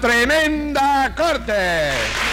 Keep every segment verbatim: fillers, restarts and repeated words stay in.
Tremenda Corte.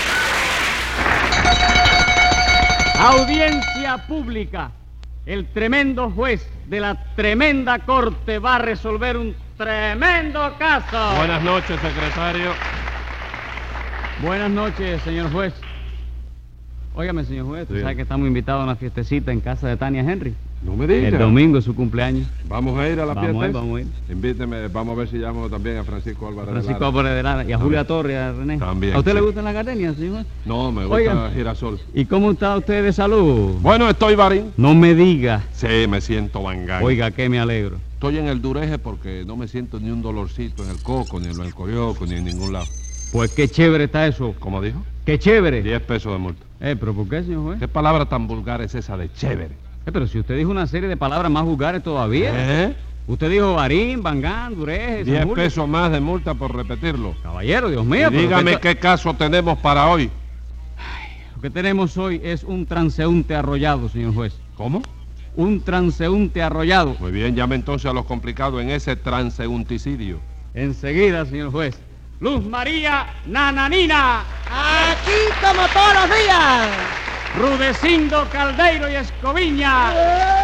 Audiencia pública. El tremendo juez de la tremenda corte va a resolver un tremendo caso. Buenas noches, secretario. Buenas noches, señor juez. Óigame, señor juez, ¿tú Sí. sabes que estamos invitados a una fiestecita en casa de Tania Henry? No me digas. El domingo es su cumpleaños. Vamos a ir a la Vamos fiesta. a ir, vamos a ir. Invíteme, vamos a ver si llamo también a Francisco Álvarez. Francisco de Lara. Álvarez de Lara y a Julia Torres y a René. También, ¿A usted sí. le gustan las gardenias, señor juez? No, me gusta Oigan. girasol. ¿Y cómo está usted de salud? Bueno, estoy varín. No me diga. Sí, me siento bangán. Oiga, que me alegro. Estoy en el dureje porque no me siento ni un dolorcito en el coco, ni en el corioco, ni en ningún lado. Pues qué chévere está eso. ¿Cómo dijo? Qué chévere. Diez pesos de multa. Eh, pero ¿por qué, señor juez? ¿Qué palabra tan vulgar es esa de chévere? Eh, pero si usted dijo una serie de palabras más vulgares todavía. ¿Eh? Usted dijo barín, bangán, dureje, Diez San Julio. pesos más de multa por repetirlo. Caballero, Dios Y mío. pero dígame usted- qué caso tenemos para hoy. Lo que tenemos hoy es un transeúnte arrollado, señor juez. ¿Cómo? Un transeúnte arrollado. Muy bien, llame entonces a los complicados en ese transeúnticidio. Enseguida, señor juez. Luz María Nananina. Aquí como todos los días. Rudecindo Caldeiro y Escoviña.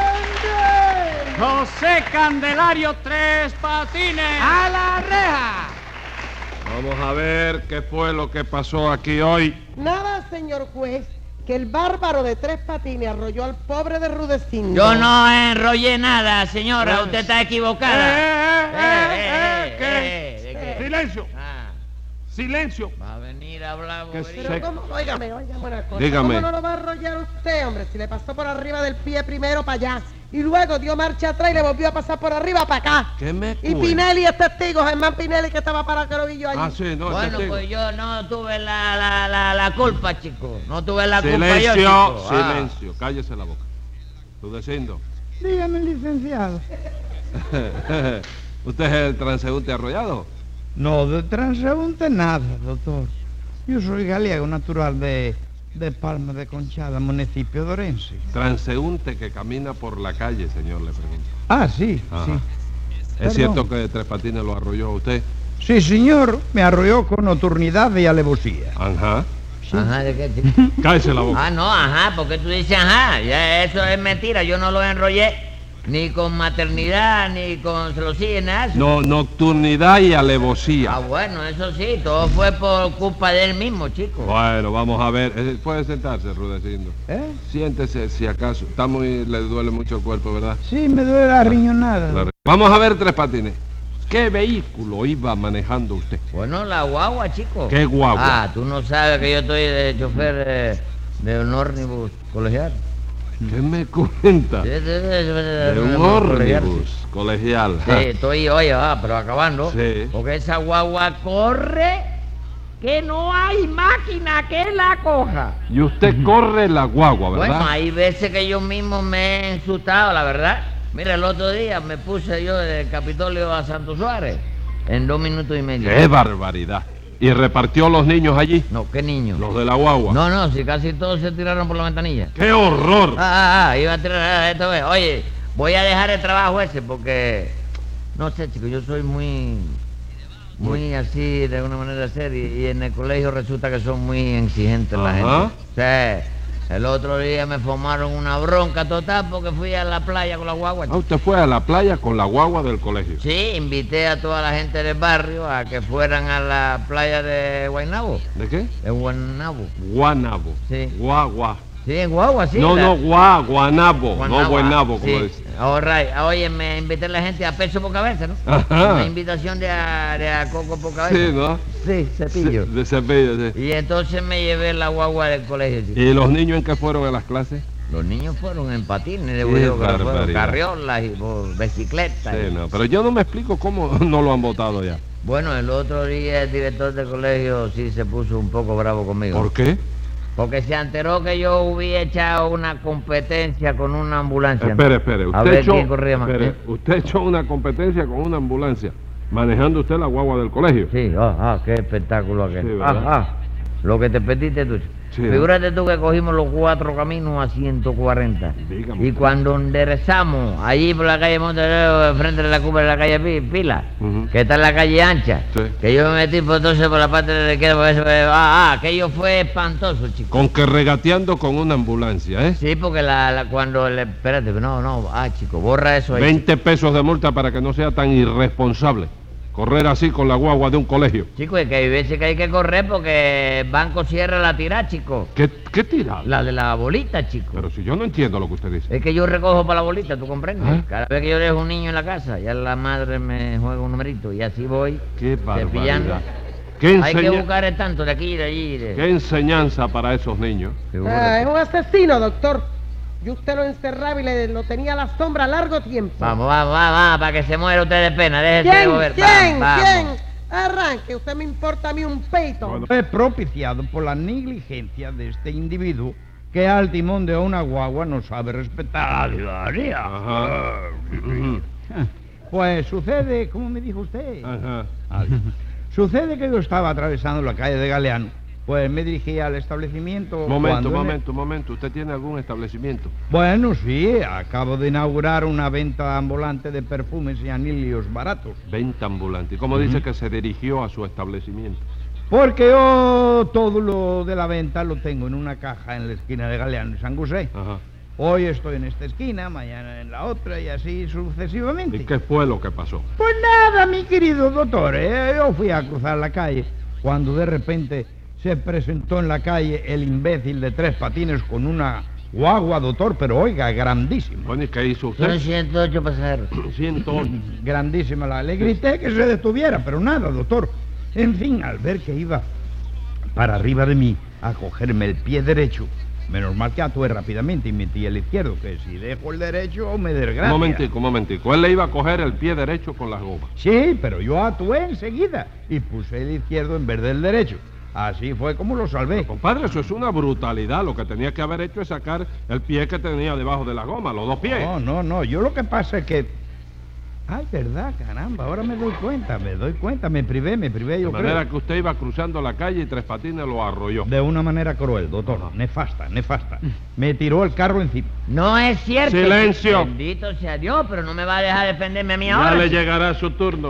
José Candelario Tres Patines. A la reja. Vamos a ver qué fue lo que pasó aquí hoy. Nada, señor juez, que el bárbaro de Tres Patines arrolló al pobre de Rudecindo. Yo no enrollé nada, señora. Usted está equivocada. Eh, eh, Eh, eh, eh, ¿qué? eh, ¿de qué? Silencio, Ah, silencio. va a venir a hablar. Que bobería. se- Pero cómo, óigame, óigame una cosa. Dígame. ¿Cómo no lo va a arrollar usted, hombre? Si le pasó por arriba del pie primero para allá y luego dio marcha atrás y le volvió a pasar por arriba para acá. ¿Qué me Y cuenta? Pinelli es testigo, Germán Pinelli, que estaba para que lo vi yo allí. Ah, sí, no, Bueno, testigo. pues yo no tuve la, la, la, la culpa, chico. No tuve la culpa yo, Silencio, chico. Ah. silencio, cállese la boca. Rudecindo. Dígame, licenciado. ¿Usted es el transeúnte arrollado? No, de transeúnte nada, doctor. Yo soy gallego, natural de, de Palma de Conchada, municipio de Orense. Transeúnte que camina por la calle, señor, le pregunto. Ah, sí, Ajá. sí. ¿Es Perdón. cierto que Tres Patines lo arrolló a usted? Sí, señor, me arrolló con nocturnidad y alevosía. Ajá. Ajá, ¿de qué, chico? Cállese la boca. Ah, no, ajá, porque tú dices ajá. Ya eso es mentira. Yo no lo enrollé ni con maternidad, ni con celosía, nada de eso. No, nocturnidad y Ah, alevosía. bueno, eso sí, todo fue por culpa de él mismo, chico. Bueno, vamos a ver. Eh, Puede sentarse, Rudecindo. ¿Eh? Siéntese, si acaso. Está muy, le duele mucho el cuerpo, ¿verdad? Sí, me duele la riñonada. La- Vamos a ver, Tres Patines. ¿Qué vehículo iba manejando usted? Bueno, la guagua, chico. ¿Qué guagua? Ah, tú no sabes que yo estoy de chofer eh, de un ómnibus colegial. ¿Qué me cuenta? Sí, sí, sí, De de un colegial, ómnibus colegial. Sí, estoy, oye, ah, pero acabando. Sí. Porque esa guagua corre que no hay máquina que la coja. Y usted corre la guagua, ¿verdad? Bueno, hay veces que yo mismo me he insultado, la verdad. Mira, el otro día me puse yo del Capitolio a Santo Suárez en dos minutos y medio. ¡Qué barbaridad! ¿Y repartió los niños allí? No, ¿qué niño? Los de la guagua. No, no, si casi todos se tiraron por la ventanilla. ¡Qué horror! Ah, ah, ah, iba a tirar ah, esto es. Oye, voy a dejar el trabajo ese porque no sé, chico, yo soy muy muy así de una manera seria y en el colegio resulta que son muy exigentes la Ajá. gente. O sea, el otro día me formaron una bronca total porque fui a la playa con la guagua. Ah, usted fue a la playa con la guagua del colegio. Sí, invité a toda la gente del barrio a que fueran a la playa de Guaynabo. ¿De qué? De Guaynabo. Guanabo. Sí. Guagua. Sí, en Guagua, sí. no, la- no, gua, guanabo. Guanabo, No buenabo, como sí. dice. All right. Oye, me invité a la gente a peso por cabeza, ¿no? Ajá. Una invitación de a, de a coco por cabeza. Sí, ¿no? Sí, cepillo. De cepillo, sí. Y entonces me llevé la guagua del colegio, chico. ¿Y los niños en qué fueron a las clases? Los niños fueron en patines, de Qué vuelo, fueron barbaridad. carriolas y por bicicletas. Sí, y- no. Pero yo no me explico cómo no lo han votado ya. Bueno, el otro día el director del colegio sí se puso un poco bravo conmigo. ¿Por qué? Porque se enteró que yo hubiera echado una competencia con una ambulancia. Espere, espere. A Usted ver echó, quién corría más. espere, usted echó una competencia con una ambulancia, manejando usted la guagua del colegio. Sí, ah, ah, qué espectáculo aquel. Sí, ah, ¿verdad? ah, lo que te perdiste tú. Sí. Figúrate tú que cogimos los cuatro caminos a ciento cuarenta. Dígame. Y cuando enderezamos, allí por la calle Monterrey, frente de la cumbre de la calle Pi- Pila, Ujú. que está en la calle ancha, Sí. que yo me metí por entonces por la parte de la izquierda, por eso, ah, ah, aquello fue espantoso, chico. Con que regateando con una ambulancia, ¿eh? Sí, porque la, la- cuando le... Espérate, no, no, ah, chico, borra eso ahí. veinte pesos de multa para que no sea tan irresponsable. Correr así con la guagua de un colegio. Chico, es que hay veces que hay que correr porque el banco cierra la tirada, chico. ¿Qué, qué tirada? La de la bolita, chico. Pero si yo no entiendo lo que usted dice. Es que yo recojo para la bolita, ¿tú comprendes? ¿Ah? Cada vez que yo dejo un niño en la casa, ya la madre me juega un numerito y así voy. Qué cepillando. barbaridad. ¿Qué, Hay que enseña- buscar el tanto de aquí y de allí. de- ¿Qué enseñanza para esos niños? Ah, es un asesino, doctor. Y usted lo encerraba y le, lo tenía a la sombra largo tiempo. Vamos, vamos, vamos, vamos, para que se muera usted de pena. Déjese de ¿Quién? mover. ¿Quién? Vamos, ¿Quién? vamos. Arranque, usted me importa a mí un peito. Bueno. Es propiciado por la negligencia de este individuo que al timón de una guagua no sabe respetar la ciudadanía. Ajá. Ujú. Pues sucede, ¿cómo me dijo usted? Ajá. Adiós. Sucede que yo estaba atravesando la calle de Galeano, pues me dirigí al establecimiento. Momento, cuando en el- momento, momento. ¿Usted tiene algún establecimiento? Bueno, sí, acabo de inaugurar una venta ambulante de perfumes y anillos baratos. Venta ambulante. ¿Y cómo dice que se dirigió a su establecimiento? Porque yo todo lo de la venta lo tengo en una caja en la esquina de Galeano y San José. Ajá. Hoy estoy en esta esquina, mañana en la otra y así sucesivamente. ¿Y qué fue lo que pasó? Pues nada, mi querido doctor, ¿eh? Yo fui a cruzar la calle cuando de repente se presentó en la calle el imbécil de tres patines con una guagua, doctor, pero oiga, grandísima. Bueno, ¿y qué hizo Son usted? ciento ocho pasajeros. ciento ocho. Grandísima la. Le grité que se detuviera, pero nada, doctor. En fin, al ver que iba para arriba de mí a cogerme el pie derecho, menos mal que actué rápidamente y metí el izquierdo, que si dejo el derecho me desgracia. Un momentico, un momentico. Él le iba a coger el pie derecho con las gomas. Sí, pero yo actué enseguida y puse el izquierdo en vez del derecho. Así fue como lo salvé. Compadre, eso es una brutalidad. Lo que tenía que haber hecho es sacar el pie que tenía debajo de la goma, los dos pies. No, no, no. Yo lo que pasa es que... Ay, verdad, caramba. Ahora me doy cuenta, me doy cuenta. Me privé, me privé, De yo manera creo. que usted iba cruzando la calle y Tres Patines lo arrolló. De una manera cruel, doctor. Ajá. Nefasta, nefasta. Me tiró el carro encima. No es cierto. Silencio. Bendito sea Dios, pero no me va a dejar defenderme a mí Ya ahora. le llegará su turno.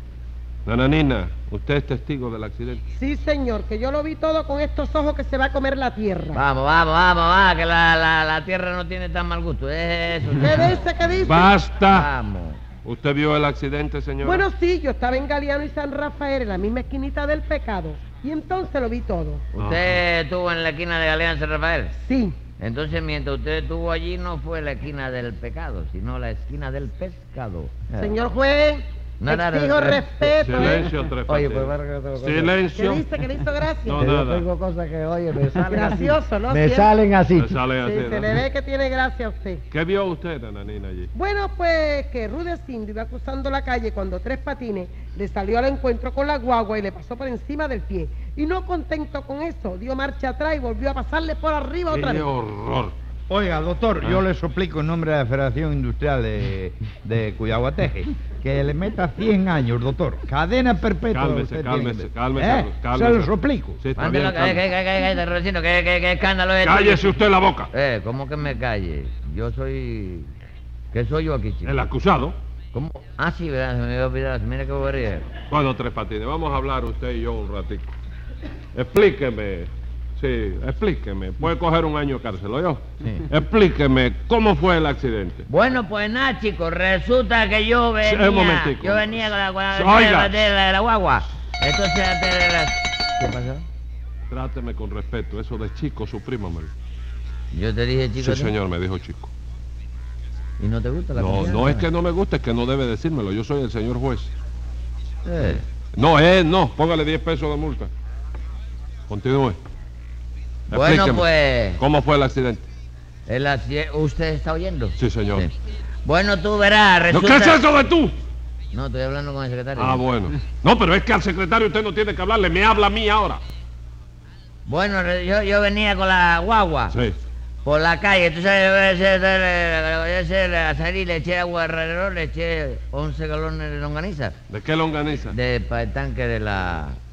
Nananina, usted es testigo del accidente. Sí, señor, que yo lo vi todo con estos ojos que se va a comer la tierra. Vamos, vamos, vamos, vamos, que la, la, la tierra no tiene tan mal gusto. Es eso. ¿Qué dice? ¿Qué dice? ¡Basta! Vamos. ¿Usted vio el accidente, señora? Bueno, sí, yo estaba en Galeano y San Rafael, en la misma esquinita del pecado. Y entonces lo vi todo. ¿Usted estuvo en la esquina de Galeano San Rafael? Sí. Entonces, mientras usted estuvo allí, no fue la esquina del pecado, sino la esquina del pescado. Señor juez, No, no, no, exijo no. respeto. ¿eh? Silencio, Tres Oye, Patines. pues, Vargas, yo tengo cosas- ¿Qué Silencio. dice? ¿Qué le hizo gracia? No, que yo nada. tengo cosas que, oye, me salen Gracioso, así. ¿no? Me Siempre. salen así. Se sale así, Sí, se ¿no? le ve que tiene gracia a usted. ¿Qué vio usted, Nananina, allí? Bueno, pues que Rudecindo iba cruzando la calle cuando Tres Patines le salió al encuentro con la guagua y le pasó por encima del pie. Y no contento con eso, dio marcha atrás y volvió a pasarle por arriba otra ¡Qué vez. horror! Oiga, doctor, Ah. yo le suplico en nombre de la Federación Industrial de, de Cuyaguateje que le meta cien años, doctor. Cadena perpetua. Cálmese, usted cálmese, tiene que- cálmese, ¿Eh? cálmese. Se lo suplico. Sí, está Mándelo, bien, que, que, cálmese. que, que, que, Rudecindo, que, que, que escándalo es. ¡Cállese usted la boca! Eh, ¿cómo que me calle? Yo soy... ¿Qué soy yo aquí, chico? El acusado. ¿Cómo? Ah, sí, ¿verdad? Se me había olvidado. Mira qué bobería. Bueno, Tres Patines, vamos a hablar usted y yo un ratito. Explíqueme. Sí, explíqueme. Puede coger un año de cárcel, ¿o yo? Sí. Explíqueme, ¿cómo fue el accidente? Bueno, pues nada, chicos, resulta que yo Sí, venía... un momentico. Yo venía con la, con la, Oiga. de la, de la guagua. Entonces, de la- de la- ¿qué pasó? Tráteme con respeto, eso de chico, suprímamelo. Yo te dije, chico... Sí, ¿tú? señor, me dijo chico. ¿Y no te gusta la No, confianza? no es que no me guste, es que no debe decírmelo. Yo soy el señor juez. Eh, No, eh, no, póngale diez pesos de multa. Continúe. Bueno, Explíqueme, pues... ¿cómo fue el accidente? el acci- ¿Usted está oyendo? Sí, señor. Bueno, tú verás, ¿No, resulta... ¿Qué es eso de tú? No, estoy hablando con el secretario. Ah, bueno. No, pero es que al secretario usted no tiene que hablarle, me habla a mí ahora. Bueno, re- yo, yo venía con la guagua Sí. por la calle. Tú sabes, ese- ese- ese- a salir le eché agua alrededor, le eché once galones de longaniza ¿De qué longaniza? de, para el tanque de la...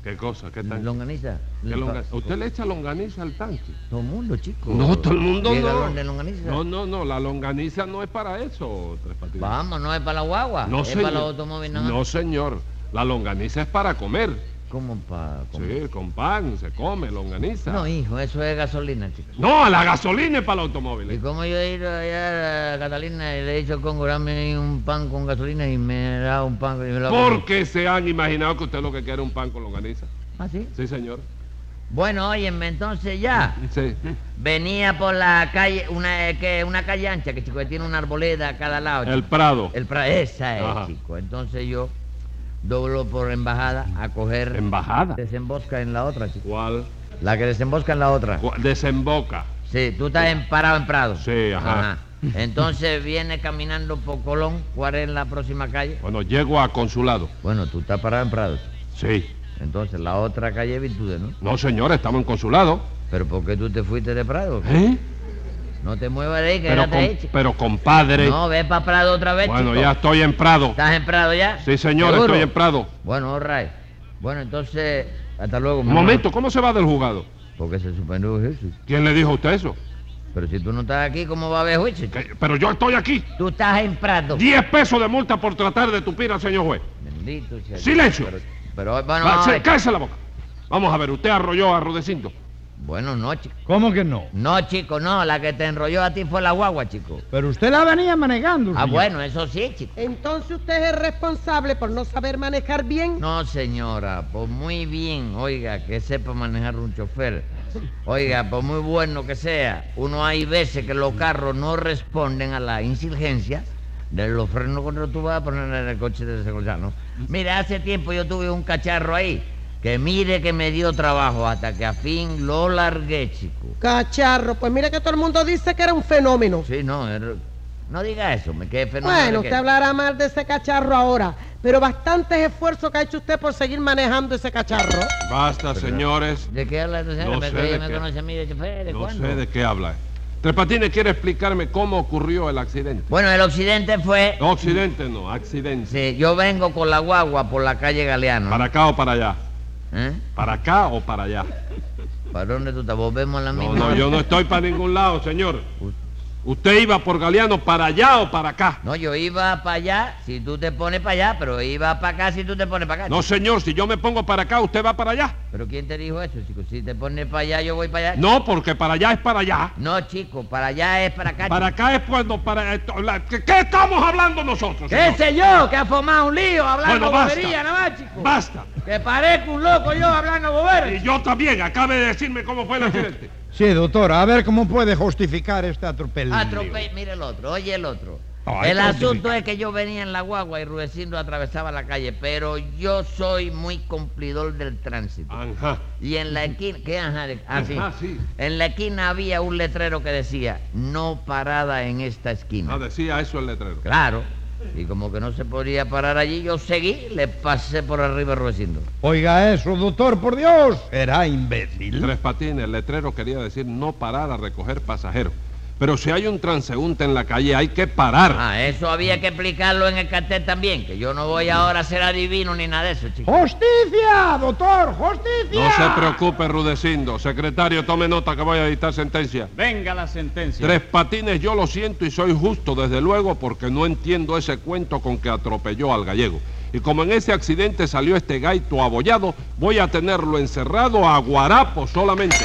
¿Qué cosa? ¿Qué tanque? Longaniza. ¿Qué longa- ¿Usted le echa longaniza al tanque? Todo el mundo, chico. No, todo el mundo ¿Diez no. galones de longaniza? No, no, no, la longaniza no es para eso, Tres Patines. Vamos, no es para la guagua. No, es señor. para los automóviles nada más. No, señor. La longaniza es para comer. ¿Cómo para Sí, con pan se come longaniza. No, hijo, eso es gasolina, chico. No, la gasolina es para los Y automóviles. como yo he ido allá a Catalina y le he dicho al Congo, dame un pan con gasolina y me da un pan y me lo ¿Por qué se han imaginado que usted lo que quiere es un pan con longaniza? ¿Ah, sí? Sí, señor. Bueno, óyeme, entonces ya. Sí. Venía por la calle, una, eh, que, una calle ancha, que chico, que tiene una arboleda a cada lado. El chico. Prado. El Prado, esa es, Ajá. chico. Entonces yo doblo por embajada a coger... ¿Embajada? Desembosca en la otra, chico. ¿Cuál? La que desembosca en la otra. ¿Cuál? Desemboca. Sí, tú estás en, parado en Prado. Sí, ajá. Entonces viene caminando por Colón. ¿Cuál es la próxima calle? Bueno, llego a Consulado. Bueno, tú estás parado en Prado. Sí. Entonces la otra calle es Virtudes, ¿no? No, señor, estamos en Consulado. ¿Pero por qué tú te fuiste de Prado? ¿Eh? No te muevas de ahí, Pero, quédate ahí, com- chico. pero compadre. No, ve para Prado otra vez, Bueno, chico. ya estoy en Prado. ¿Estás en Prado ya? Sí, señor, ¿Seguro? estoy en Prado. Bueno, all right. Bueno, entonces, hasta luego. Un mamá. momento, ¿cómo se va del juzgado? Porque se suspendió el juicio. ¿Quién le dijo a usted eso? Pero si tú no estás aquí, ¿cómo va a haber juicio? Que- Pero yo estoy aquí. Tú estás en Prado. Diez pesos de multa por tratar de tupir al señor juez. Bendito sea Dios. ¡Silencio! Pero, pero bueno, Va, vamos a se- ver. cállese la boca. Vamos a ver, usted arrolló a Rudecindo. Bueno, no, chico. ¿Cómo que no? No, chico, no. La que te enrolló a ti fue la guagua, chico. Pero usted la venía manejando. Ah, señor. bueno, eso sí, chico. Entonces usted es el responsable por no saber manejar bien. No, señora, pues muy bien, oiga, que sepa manejar un chofer. Oiga, por muy bueno que sea, uno hay veces que los carros no responden a la insurgencia de los frenos cuando tú vas a poner en el coche de seguridad, ¿no? Mira, hace tiempo yo tuve un cacharro ahí, que mire que me dio trabajo hasta que a fin lo largué, chico. Cacharro, pues mire que todo el mundo dice que era un fenómeno. Sí, no, era- no diga eso, me quedé fenómeno. Bueno, de usted qué. hablará mal de ese cacharro ahora, pero bastantes esfuerzos que ha hecho usted por seguir manejando ese cacharro. Basta, señores. ¿De qué habla esta señora? No ¿Me, sé que ella de me qué. conoce a mí de chofer? ¿De No cuándo? sé de qué habla. Tres Patines quiere explicarme cómo ocurrió el accidente. Bueno, el accidente fue... No, accidente no, accidente. Sí, yo vengo con la guagua por la calle Galeano. ¿Para acá o para allá? ¿Eh? ¿Para acá o para allá? ¿Para dónde tú te volvemos a la No, misma? no, yo no estoy para ningún lado, señor. ¿Usted iba por Galeano para allá o para acá? No, yo iba para allá si tú te pones para allá, pero iba para acá si tú te pones para acá. No, señor, si yo me pongo para acá, ¿usted va para allá? ¿Pero quién te dijo eso, chico? Si te pones para allá, yo voy para allá. No, porque para allá es para allá. No, chico, para allá es para acá. Para acá es cuando para... esto- la- ¿Qué, qué estamos hablando nosotros, ¿Qué señor? sé yo? Que ha formado un lío hablando Bueno, basta. bobería nada más, chico. Basta. Que parezco un loco yo hablando bobería. Y yo también, acabe de decirme cómo fue el accidente. Sí, doctora, a ver cómo puede justificar este atropello. Atrope... Mire el otro, oye el otro. No, hay el que asunto justificar. es que yo venía en la guagua y Rudecindo atravesaba la calle, pero yo soy muy cumplidor del tránsito. Ajá. Y en la esquina, ¿qué ajá? de- ah, sí. Ajá, sí. En la esquina había un letrero que decía, no parada en esta esquina. Ah, decía eso el letrero. Claro. Y como que no se podía parar allí, yo seguí, le pasé por arriba a Rudecindo. Oiga eso, doctor, por Dios. Era imbécil. Tres Patines, el letrero quería decir no parar a recoger pasajeros. Pero si hay un transeúnte en la calle, hay que parar. Ah, eso había que explicarlo en el cartel también, que yo no voy ahora a ser adivino ni nada de eso, chico. ¡Justicia, doctor! ¡Justicia! No se preocupe, Rudecindo. Secretario, tome nota que voy a dictar sentencia. Venga la sentencia. Tres Patines, yo lo siento y soy justo, desde luego, porque no entiendo ese cuento con que atropelló al gallego. Y como en ese accidente salió este gaito abollado, voy a tenerlo encerrado a guarapo solamente.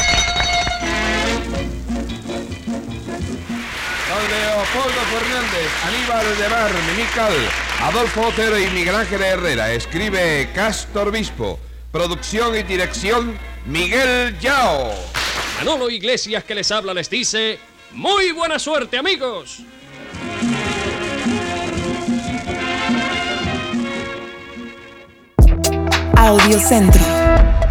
Don Leopoldo Fernández, Aníbal de Mar, Mimical, Adolfo Otero y Miguel Ángel Herrera. Escribe Castor Bispo. Producción y dirección, Miguel Yao. Manolo Iglesias, que les habla, les dice: ¡muy buena suerte, amigos! Audiocentro.